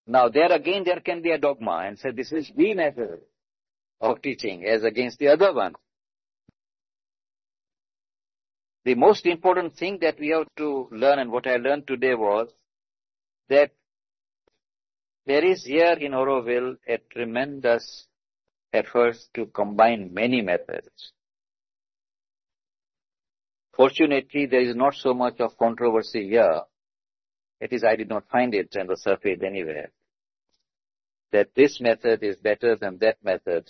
Now there again there can be a dogma and say this is the method of teaching as against the other one. The most important thing that we have to learn, and what I learned today was that there is here in Auroville a tremendous effort to combine many methods. Fortunately, there is not so much of controversy here. It is, I did not find it on the surface anywhere, that this method is better than that method.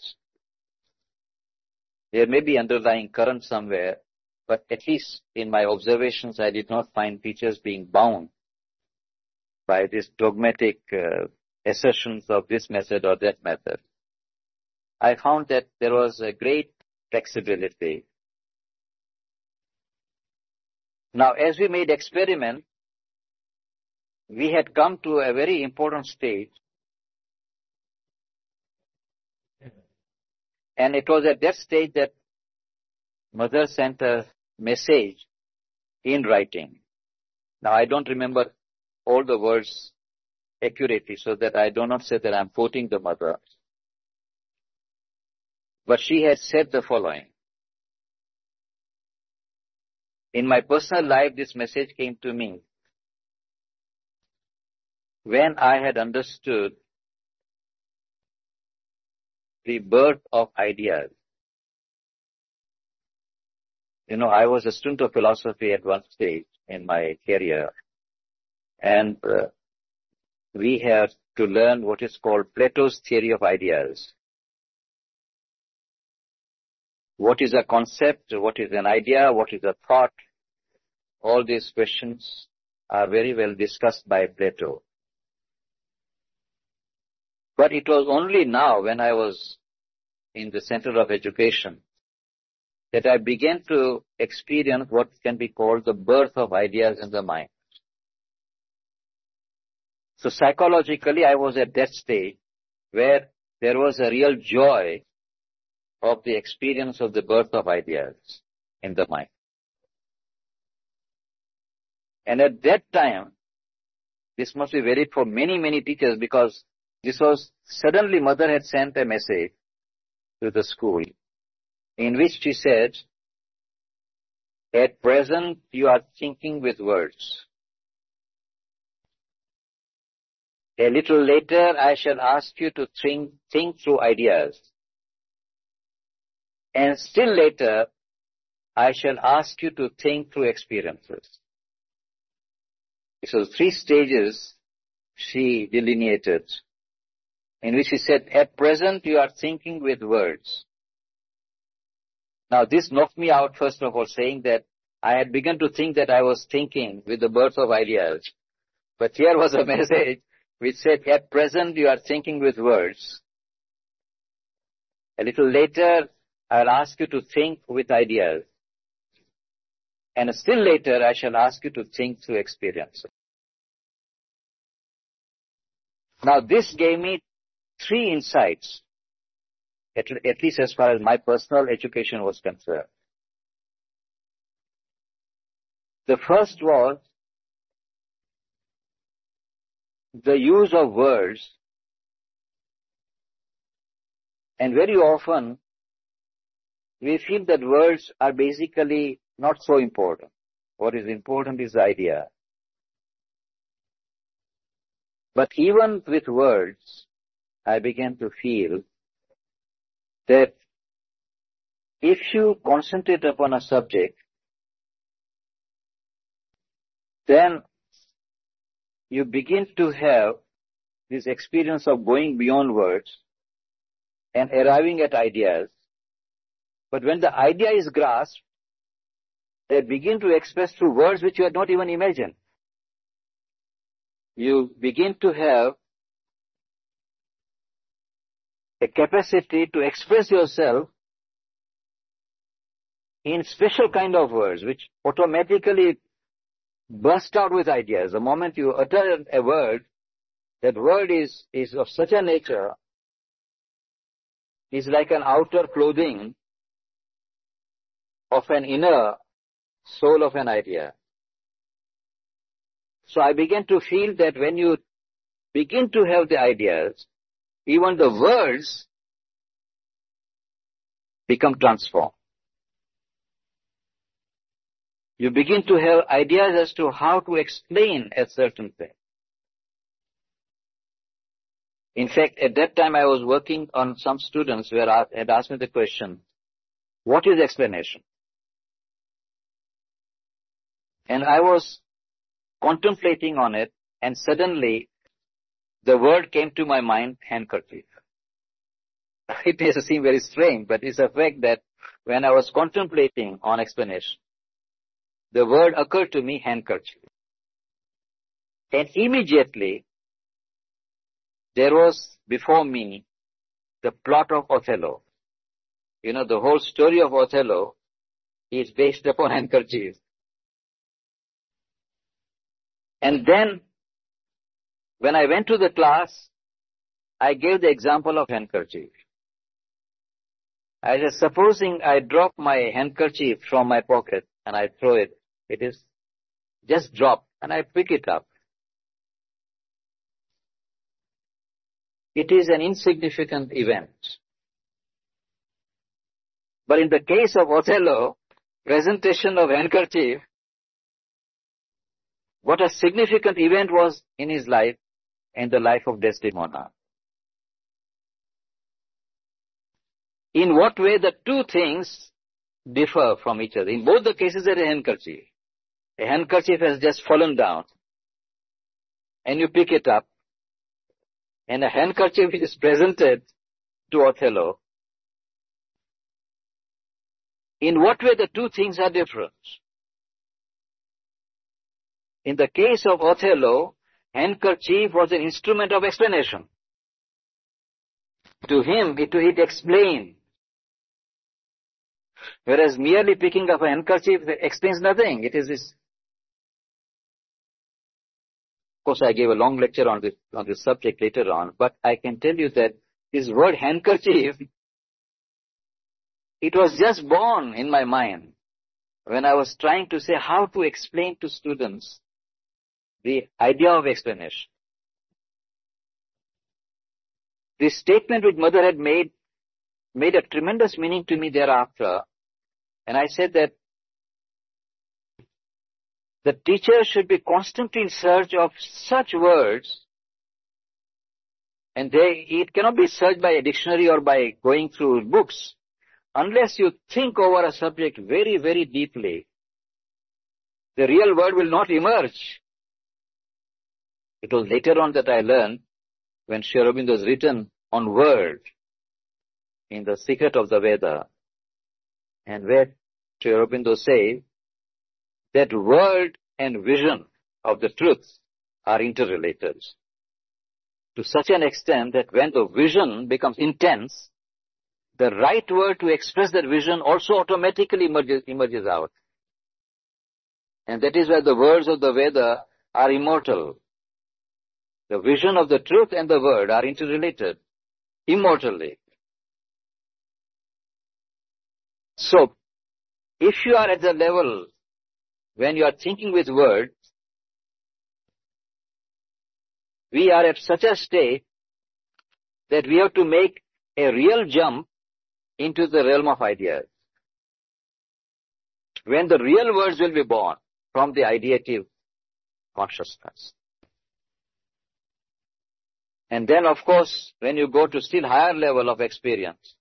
There may be underlying current somewhere, but at least in my observations, I did not find teachers being bound by this dogmatic assertions of this method or that method. I found that there was a great flexibility. Now, as we made experiment, we had come to a very important stage, and it was at that stage that Mother sent a message in writing. Now, I don't remember all the words accurately, so that I do not say that I'm quoting the Mother. But she had said the following. In my personal life, this message came to me when I had understood the birth of ideas. You know, I was a student of philosophy at one stage in my career, and we had to learn what is called Plato's theory of ideas. What is a concept? What is an idea? What is a thought? All these questions are very well discussed by Plato. But it was only now, when I was in the center of education, that I began to experience what can be called the birth of ideas in the mind. So psychologically, I was at that stage where there was a real joy of the experience of the birth of ideas in the mind. And at that time, this must be varied for many, many teachers, because this was suddenly Mother had sent a message to the school in which she said, at present you are thinking with words. A little later I shall ask you to think through ideas. And still later I shall ask you to think through experiences. So 3 stages she delineated, in which she said, at present you are thinking with words. Now this knocked me out, first of all, saying that I had begun to think that I was thinking with the birth of ideas. But here was a message which said, at present you are thinking with words. A little later, I'll ask you to think with ideas. And still later, I shall ask you to think through experience. Now this gave me 3 insights, at least as far as my personal education was concerned. The first was the use of words, and very often we feel that words are basically not so important. What is important is the idea. But even with words, I began to feel that if you concentrate upon a subject, then you begin to have this experience of going beyond words and arriving at ideas. But when the idea is grasped, they begin to express through words which you had not even imagined. You begin to have a capacity to express yourself in special kind of words which automatically burst out with ideas. The moment you utter a word, that word is of such a nature, is like an outer clothing of an inner soul of an idea. So I began to feel that when you begin to have the ideas, even the words become transformed. You begin to have ideas as to how to explain a certain thing. In fact, at that time I was working on some students who had asked me the question, what is explanation? And I was contemplating on it, and suddenly the word came to my mind, handkerchief. It may seem very strange, but it's a fact that when I was contemplating on explanation, the word occurred to me, handkerchief. And immediately, there was before me the plot of Othello. You know, the whole story of Othello is based upon handkerchief. And then, when I went to the class, I gave the example of handkerchief. I said, supposing I drop my handkerchief from my pocket and I throw it, it is just dropped, and I pick it up. It is an insignificant event. But in the case of Othello, presentation of handkerchief, what a significant event was in his life and the life of Desdemona. In what way the two things differ from each other. In both the cases there is a handkerchief. A handkerchief has just fallen down and you pick it up, and a handkerchief is presented to Othello. In what way the two things are different? In the case of Othello, handkerchief was an instrument of explanation. To him, it explained. Whereas merely picking up a handkerchief explains nothing. It is this. Of course, I gave a long lecture on this subject later on, but I can tell you that this word handkerchief, it was just born in my mind when I was trying to say how to explain to students the idea of explanation. This statement which Mother had made a tremendous meaning to me thereafter, and I said that the teacher should be constantly in search of such words, and it cannot be searched by a dictionary or by going through books. Unless you think over a subject very, very deeply, the real word will not emerge. It was later on that I learned, when Sri Aurobindo has written on word in The Secret of the Veda, and where Sri Aurobindo says that word and vision of the truth are interrelated to such an extent that when the vision becomes intense, the right word to express that vision also automatically emerges out. And that is why the words of the Veda are immortal. The vision of the truth and the word are interrelated immortally. So, if you are at the level when you are thinking with words, we are at such a state that we have to make a real jump into the realm of ideas. When the real words will be born from the ideative consciousness. And then, of course, when you go to still higher level of experience,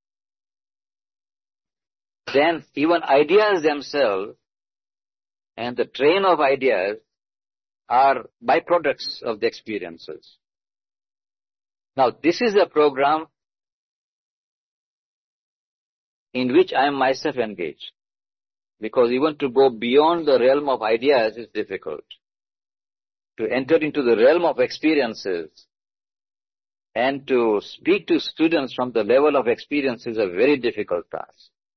then even ideas themselves and the train of ideas are byproducts of the experiences. Now, this is a program in which I am myself engaged, because even to go beyond the realm of ideas is difficult. To enter into the realm of experiences and to speak to students from the level of experience is a very difficult task.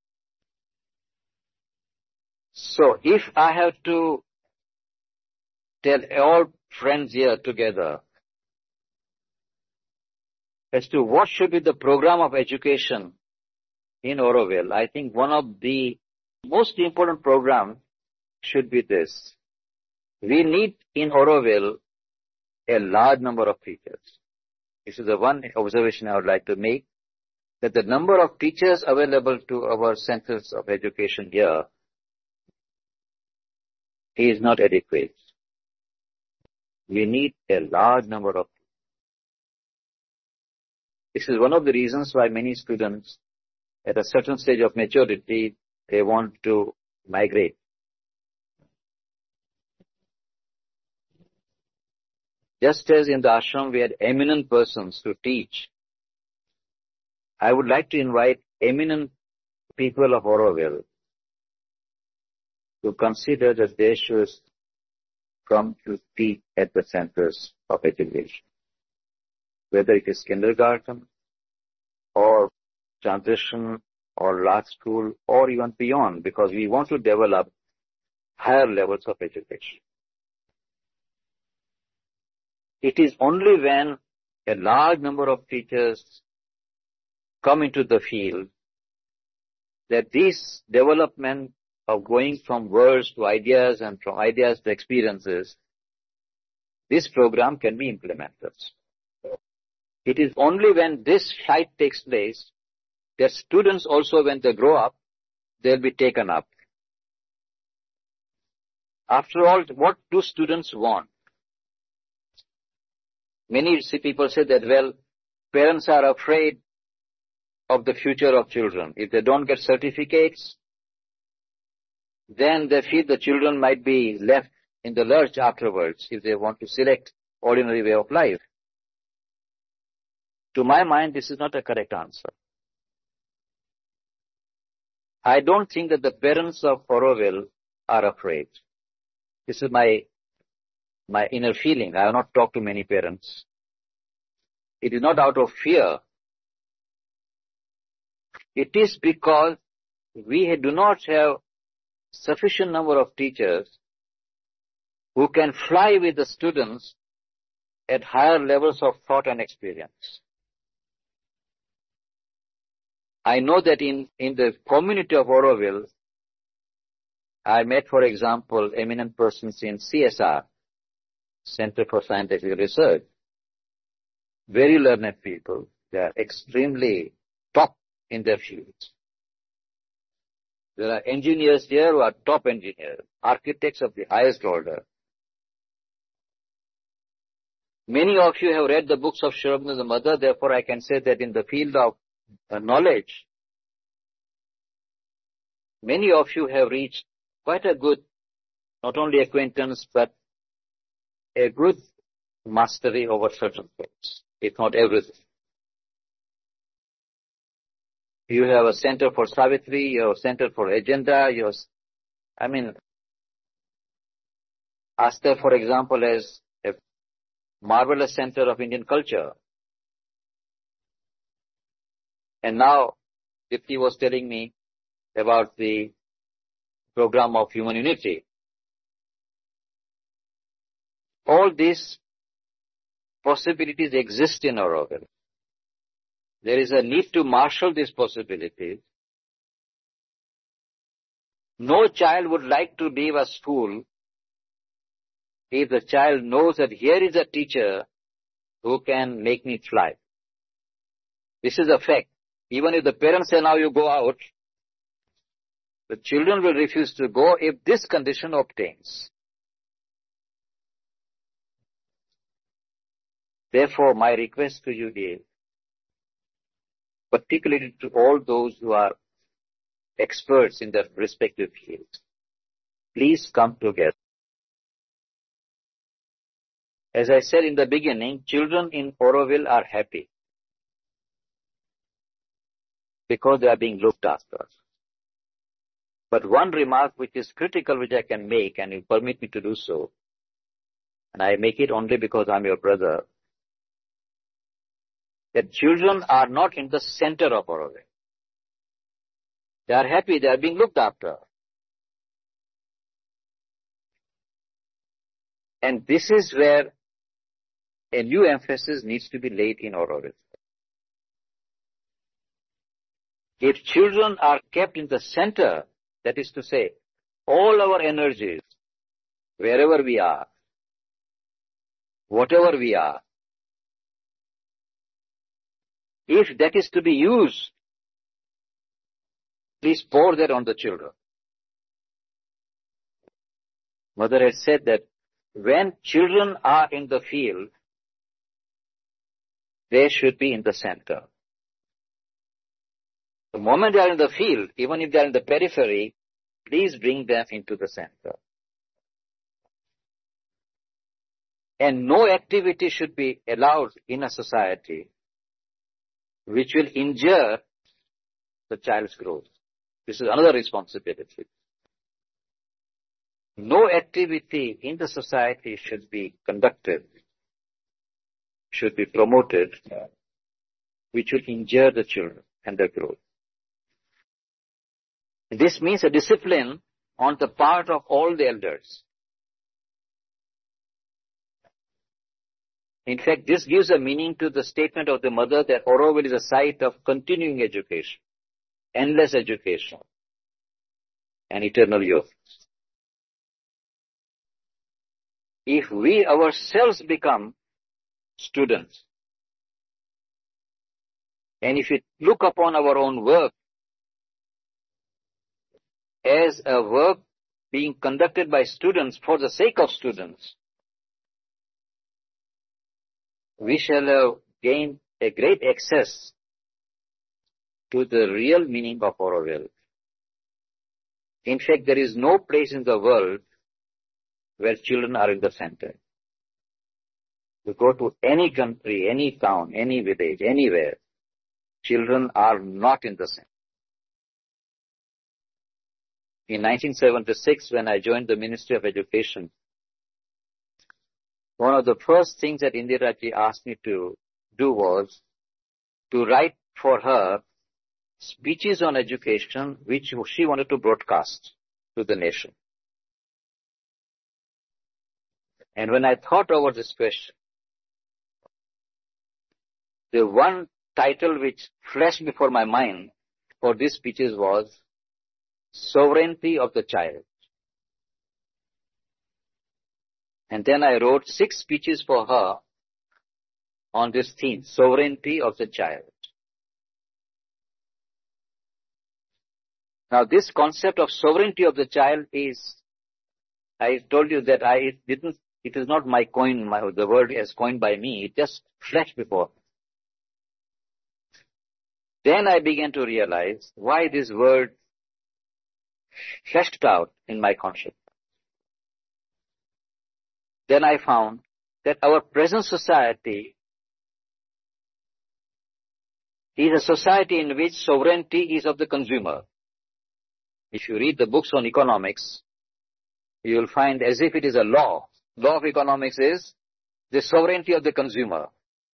So, if I have to tell all friends here together as to what should be the program of education in Auroville, I think one of the most important programs should be this. We need in Auroville a large number of teachers. This is the one observation I would like to make, that the number of teachers available to our centers of education here is not adequate. We need a large number of teachers. This is one of the reasons why many students at a certain stage of maturity, they want to migrate. Just as in the ashram we had eminent persons to teach, I would like to invite eminent people of Auroville to consider that they should come to teach at the centers of education, whether it is kindergarten or transition or large school or even beyond, because we want to develop higher levels of education. It is only when a large number of teachers come into the field that this development of going from words to ideas and from ideas to experiences, this program can be implemented. It is only when this fight takes place that students also, when they grow up, they'll be taken up. After all, what do students want? Many people say that, well, parents are afraid of the future of children. If they don't get certificates, then they feel the children might be left in the lurch afterwards if they want to select ordinary way of life. To my mind, this is not a correct answer. I don't think that the parents of Auroville are afraid. This is my inner feeling. I have not talked to many parents. It is not out of fear. It is because we do not have sufficient number of teachers who can fly with the students at higher levels of thought and experience. I know that in the community of Auroville, I met, for example, eminent persons in CSR, Center for Scientific Research. Very learned people. They are extremely top in their fields. There are engineers here who are top engineers, architects of the highest order. Many of you have read the books of Sri Aurobindo's mother, therefore I can say that in the field of knowledge, many of you have reached quite a good, not only acquaintance, but a good mastery over certain things, if not everything. You have a center for Savitri, you have a center for agenda, Aster, for example, has a marvelous center of Indian culture. And now, Dipti was telling me about the program of human unity. All these possibilities exist in Auroville. There is a need to marshal these possibilities. No child would like to leave a school if the child knows that here is a teacher who can make me fly. This is a fact. Even if the parents say now you go out, the children will refuse to go if this condition obtains. Therefore, my request to you is, particularly to all those who are experts in their respective fields, please come together. As I said in the beginning, children in Auroville are happy because they are being looked after. But one remark which is critical, which I can make, and you permit me to do so, and I make it only because I'm your brother, that children are not in the center of Auroville. They are happy, they are being looked after. And this is where a new emphasis needs to be laid in Auroville. If children are kept in the center, that is to say, all our energies, wherever we are, whatever we are, if that is to be used, please pour that on the children. Mother had said that when children are in the field, they should be in the center. The moment they are in the field, even if they are in the periphery, please bring them into the center. And no activity should be allowed in a society which will injure the child's growth. This is another responsibility. No activity in the society should be conducted, should be promoted, which will injure the children and their growth. This means a discipline on the part of all the elders. In fact, this gives a meaning to the statement of the mother that Auroville is a site of continuing education, endless education, and eternal youth. If we ourselves become students, and if we look upon our own work as a work being conducted by students for the sake of students, we shall have gained a great access to the real meaning of Auroville. In fact, there is no place in the world where children are in the center. You go to any country, any town, any village, anywhere, children are not in the center. In 1976, when I joined the Ministry of Education, one of the first things that Indira Ji asked me to do was to write for her speeches on education which she wanted to broadcast to the nation. And when I thought over this question, the one title which flashed before my mind for these speeches was Sovereignty of the Child. And then I wrote 6 speeches for her on this theme, Sovereignty of the Child. Now this concept of sovereignty of the child is, I told you that it is not my coin, the word is coined by me, it just flashed before. Then I began to realize why this word flashed out in my consciousness. Then I found that our present society is a society in which sovereignty is of the consumer. If you read the books on economics, you will find as if it is a law. Law of economics is the sovereignty of the consumer.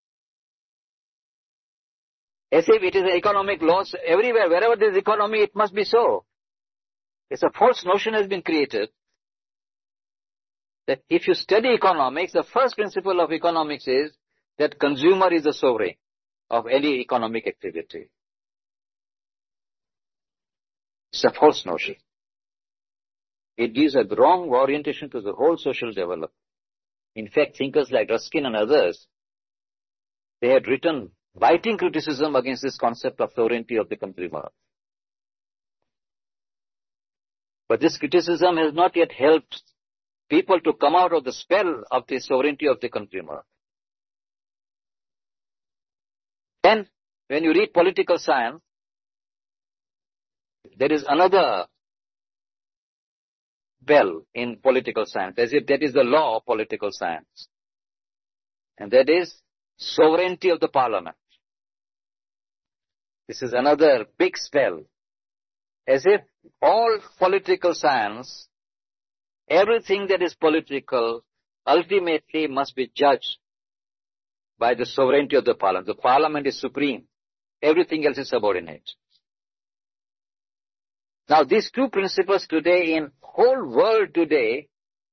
As if it is an economic law, so everywhere, wherever there is economy, it must be so. It's a false notion has been created that if you study economics, the first principle of economics is that consumer is the sovereign of any economic activity. It's a false notion. It gives a wrong orientation to the whole social development. In fact, thinkers like Ruskin and others, they had written biting criticism against this concept of sovereignty of the consumer. But this criticism has not yet helped people to come out of the spell of the sovereignty of the consumer. Then, when you read political science, there is another bell in political science, as if that is the law of political science. And that is sovereignty of the parliament. This is another big spell. As if all political science, everything that is political, ultimately must be judged by the sovereignty of the parliament. The parliament is supreme. Everything else is subordinate. Now, these two principles today in whole world today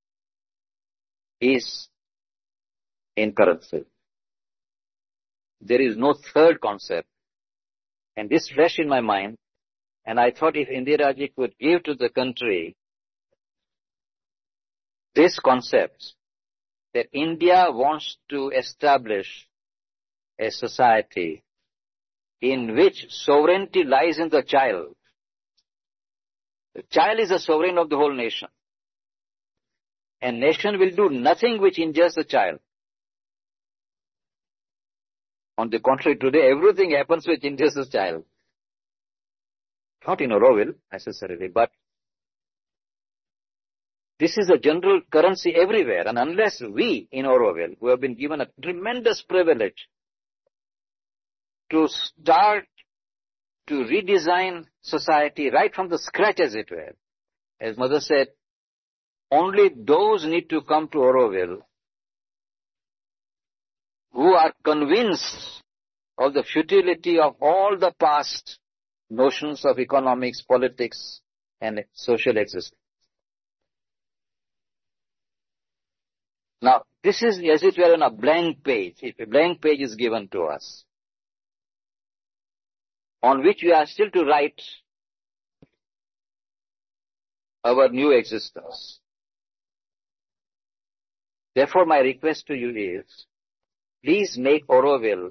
is in current state. There is no third concept. And this flashed in my mind, and I thought if Indira Ji could give to the country this concept, that India wants to establish a society in which sovereignty lies in the child. The child is the sovereign of the whole nation. And nation will do nothing which injures the child. On the contrary, today everything happens which injures the child. Not in Auroville necessarily, but this is a general currency everywhere. And unless we in Auroville, who have been given a tremendous privilege to start to redesign society right from the scratch, as it were, as Mother said, only those need to come to Auroville who are convinced of the futility of all the past notions of economics, politics, and social existence. Now, this is as it were on a blank page. If a blank page is given to us, on which we are still to write our new existence. Therefore, my request to you is, please make Auroville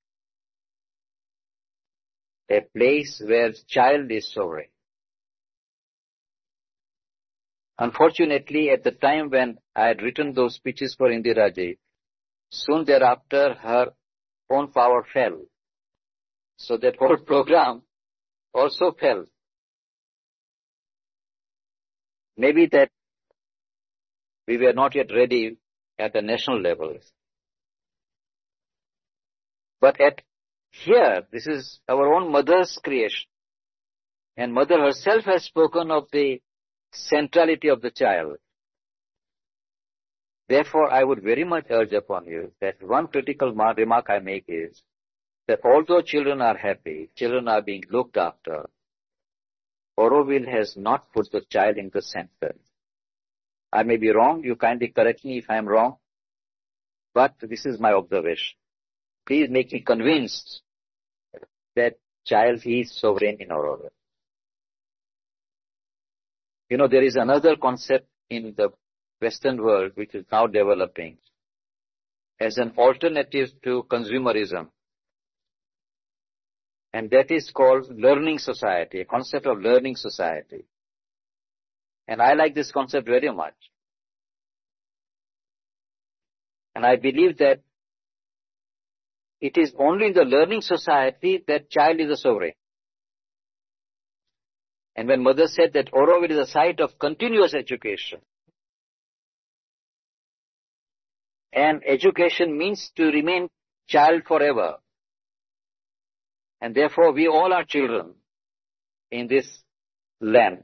a place where child is sovereign. Unfortunately, at the time when I had written those speeches for Indiraji, soon thereafter her own power fell. So that whole program also fell. Maybe that we were not yet ready at the national level. But at here, this is our own mother's creation. And mother herself has spoken of the centrality of the child. Therefore, I would very much urge upon you that one critical remark I make is that although children are happy, children are being looked after, Auroville has not put the child in the center. I may be wrong, you kindly correct me if I am wrong, but this is my observation. Please make me convinced that child is sovereign in Auroville. You know, there is another concept in the Western world which is now developing as an alternative to consumerism. And that is called learning society, a concept of learning society. And I like this concept very much. And I believe that it is only in the learning society that child is a sovereign. And when mother said that Auroville is a site of continuous education, and education means to remain child forever. And therefore we all are children in this land,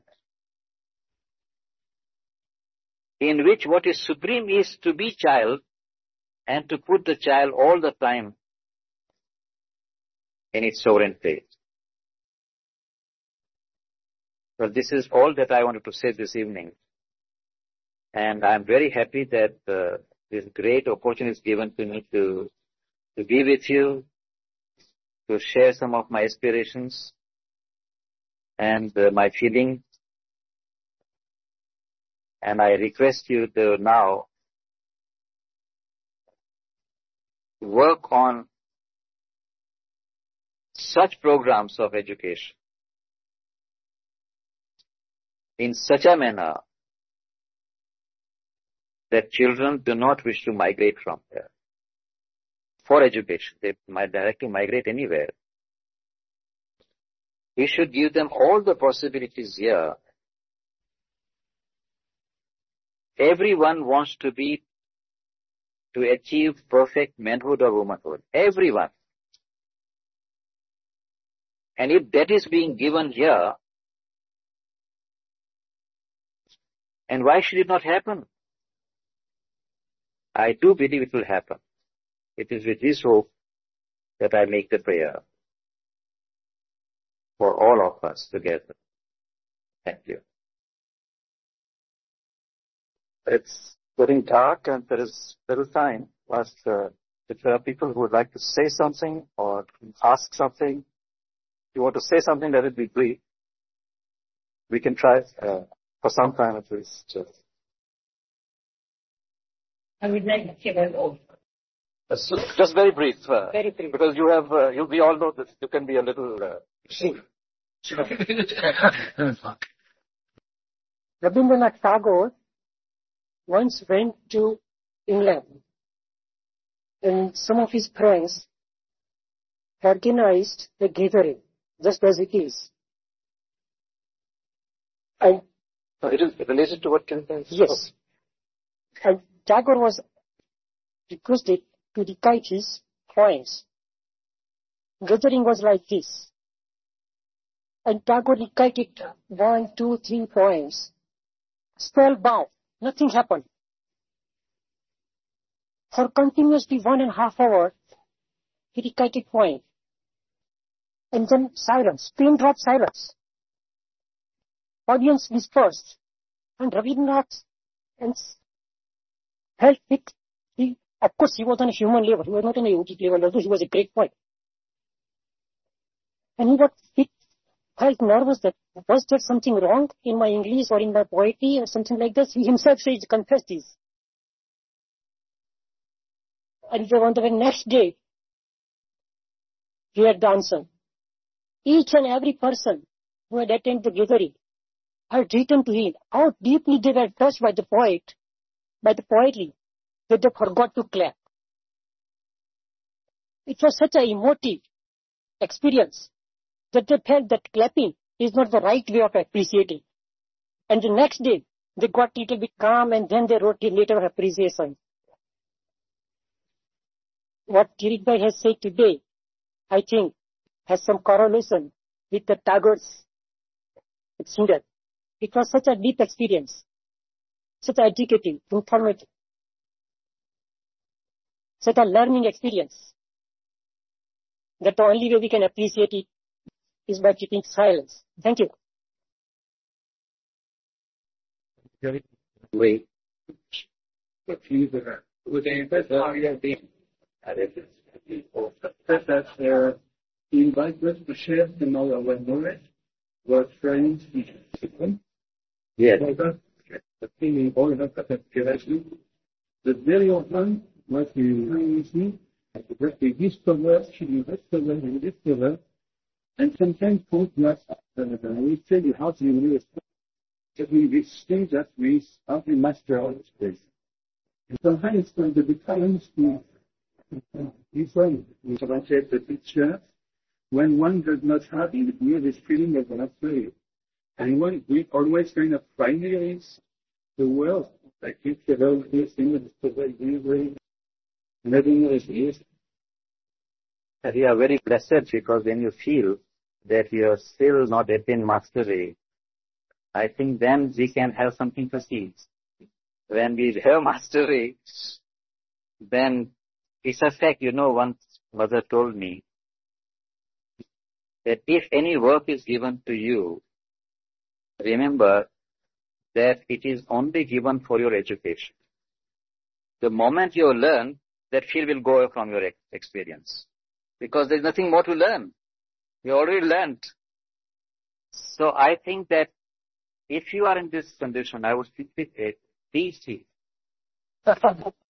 in which what is supreme is to be child and to put the child all the time in its sovereign place. Well, this is all that I wanted to say this evening. And I'm very happy that this great opportunity is given to me to be with you, to share some of my aspirations and my feelings. And I request you to now work on such programs of education in such a manner that children do not wish to migrate from here for education. They might directly migrate anywhere. We should give them all the possibilities here. Everyone wants to achieve perfect manhood or womanhood. Everyone. And if that is being given here, and why should it not happen? I do believe it will happen. It is with this hope that I make the prayer for all of us together. Thank you. It's getting dark and there is little time. But if there are people who would like to say something or ask something, if you want to say something, let it be brief. We can try for some time at least. I would like to hear all. Just very brief. Very brief. Because you have, we all know that you can be a little... Rabindranath Tagore once went to England, and some of his friends organized a gathering, just as it is. And it is related to what Ken says? Yes. And Tagore was requested to recite his poems. Gathering was like this. And Tagore recited 1, 2, 3 poems. Spellbound. Nothing happened. For continuously 1.5 hours, he recited poems. And then silence, pin drop silence. Audience dispersed. And Rabindranath felt it. Of course, he was on a human level. He was not on a yogic level, although he was a great poet. And he felt nervous that was there something wrong in my English or in my poetry or something like this. He himself says, confessed this. And on the next day, he had the answer. Each and every person who had attended the gathering had written to him how deeply they were touched by the poetry, that they forgot to clap. It was such an emotive experience that they felt that clapping is not the right way of appreciating. And the next day, they got a little bit calm and then they wrote a letter of appreciation. What Kirit Bhai has said today, I think, has some correlation with the Tagore's singer. It was such a deep experience, such educative, informative, such a learning experience, that the only way we can appreciate it is by keeping silence. Thank you. Wait. That he invites us to share some of our knowledge, our friends, Yes. the feeling all of that the very often what you see, that we discover, and sometimes both us, we tell you how to use it. That we say that we only master all this place. And sometimes when the becomes different, we translate the picture, when one does not have this feeling of an afraid. And when we always kind of primaries the world, like if the world is in the way, nothing else is. You are very blessed because when you feel that you are still not attained mastery, I think then we can have something to see. When we have mastery, then it's a fact, once mother told me that if any work is given to you, remember that it is only given for your education. The moment you learn, that field will go away from your experience. Because there's nothing more to learn. You already learned. So I think that if you are in this condition, I would speak with a DC.